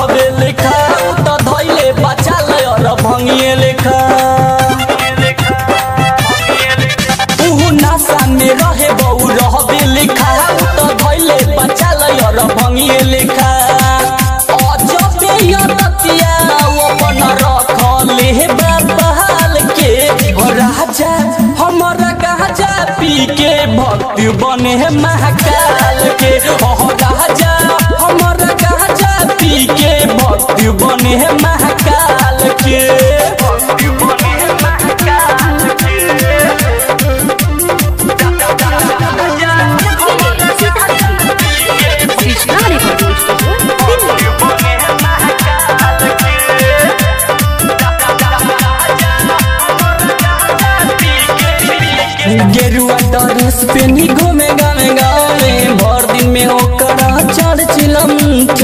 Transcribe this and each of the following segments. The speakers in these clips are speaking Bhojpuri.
रहबे लेखा तो धइले बचा ले और भंगिए लेखा तू नशा में रहे बहु रहबे लेखा तो धइले बचा ले और भंगिए लेखा अजबे यतिया अपन रखले बाल के राजा हमारा गाजा पी के भक्ति बने महाकाल के राजा हमारा गाजा पी के भक्ति बने महाकाल के गेरुआ ड्रेस पेनी घूमे गावे गावे भर दिन में ओकरा चढ़ चिलम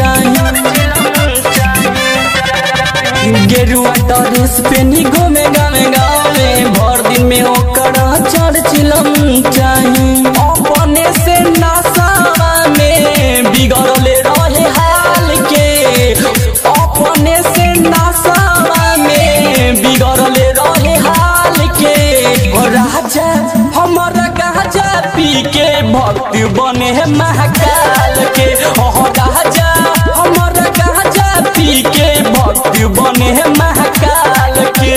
गेरुआ ड्रेस पेनी घूमे गावे गावे भर दिन में ओकरा चढ़ चिलम अपने से नशा में बिगड़ले रहे हाल के अपने से नशा में बिगड़ले रहे हाल के राजा हमारा गाजा पी के भक्ति बने महाकाल के राजा हमारा गाजा पी के भक्ति बने महाकाल के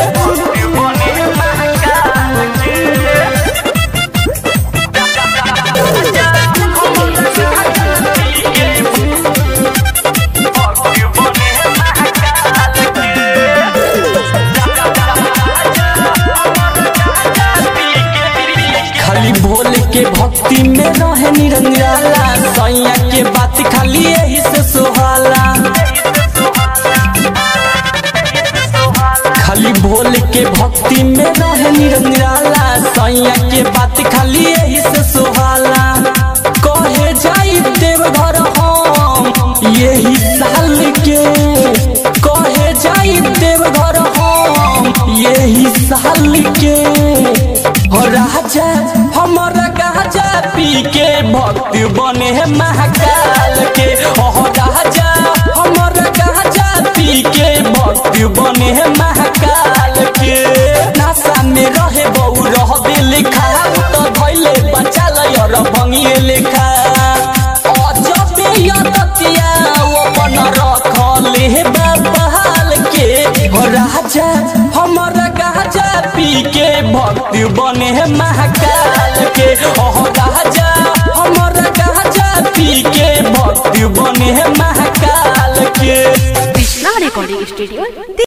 खाली भोले के भक्ति में रहे निरंजला सैया के बात खाली यही से सोहाला खाली भोले के भक्ति में रहे निरंजला सैया के बात खाली यही से सोहाला कहे जाई देवघर हम यही साल के कहे जाई देवघर हम यही साल के राजा हमारा गाजा पी के भक्ति बने महाकाल के राजा हमारा गाजा पी के भक्ति बने महाकाल के नशा में रहे बहु रहबे लेखा तो धइले बचा ले और भंगिए लेखा अजबे यतिया अपन रखले बाल के राजा हमारा गाजा पी के भक्ति बने महाकाल के राजा हमारा गाजा पी के भक्ति बने महाकाल के कृष्णा रिकॉर्डिंग स्टूडियो।